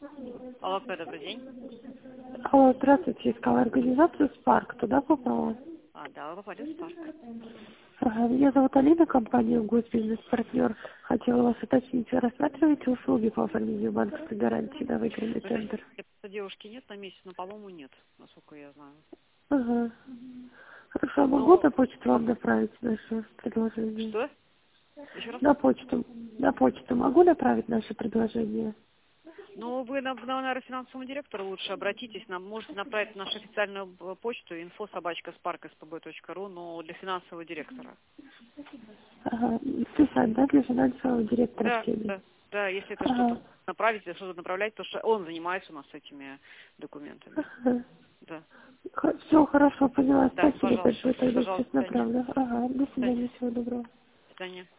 Алло, добрый день. Алло, здравствуйте, искала организацию «Спарк». Туда попала? Да, вы попали в Спарк. Ага, меня зовут Алина, компания «Госбизнес-партнер». Хотела вас уточнить, вы рассматриваете услуги по оформлению банковской гарантии на выигранный Вы знаете, тендер? девушки нет на месяц, но, по-моему, нет, насколько я знаю. Ага. Хорошо, а могу Ну, на почту вам направить наше предложение? что? Еще раз? На почту могу направить наше предложение? Ну, вы, наверное, финансовому директору лучше обратитесь. Можете направить на нашу официальную почту info@spark.spb.ru, но для финансового директора. Ага, писать, да, для финансового директора в Да, теме? да, да, если это что-то Ага, направить, если что-то направлять, потому что он занимается у нас этими документами. ага. Да, Все, хорошо, поняла. да, Спасибо пожалуйста, большое, тогда сейчас пожалуйста, до свидания. направлю. Ага, до До свидания. свидания, всего доброго. До свидания.